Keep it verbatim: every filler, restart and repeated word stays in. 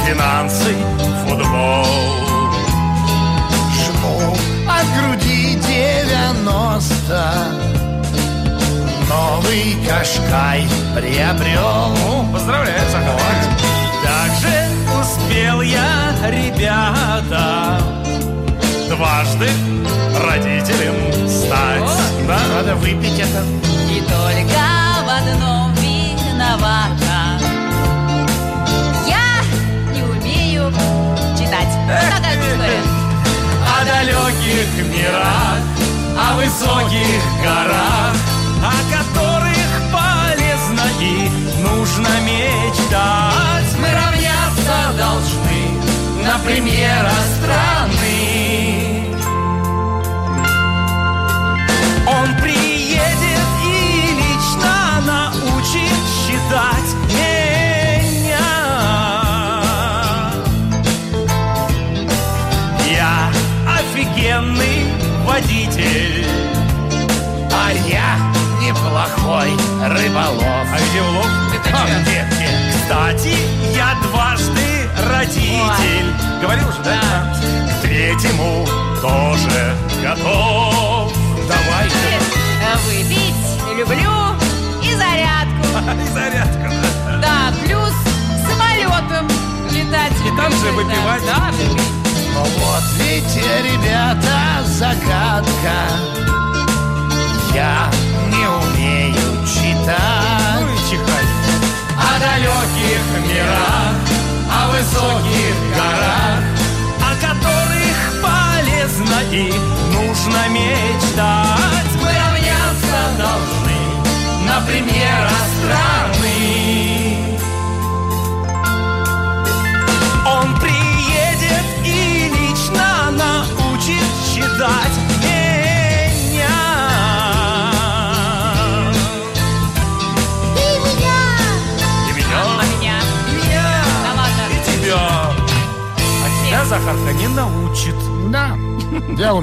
финансы, футбол. Жму от груди девяносто, новый Кашкай приобрел. Ну, поздравляю, Захар. Также успел я, ребята, дважды родителем стать. О, да, надо выпить это. И только в одном виновата: я не умею читать. Такая история. О далеких мирах, о высоких горах, о которых полезно и нужно мечтать. Мы равняться должны на премьера страны. Он приедет и лично научит считать меня. Я офигенный водитель, а я неплохой рыболов. А где улов? А, где, где? Кстати, я дважды родитель. Ой. Говорил уже, да? Да. К третьему тоже готов. Давай. Выпить люблю и зарядку. И зарядка. Да, плюс самолетом летать. И там же выпивать. Да, выпить. Ну вот ведь, ребята, загадка. Я не умею читать. Ну и чихать. О далеких мирах, о высоких горах, о которых полезно и нужно мечтать. Мы равняться должны на премьера страны. Он приедет и лично научит читать меня. И меня. И меня. А меня? Меня. Да ладно. И тебя. А тебя Захарка не научит. Да, я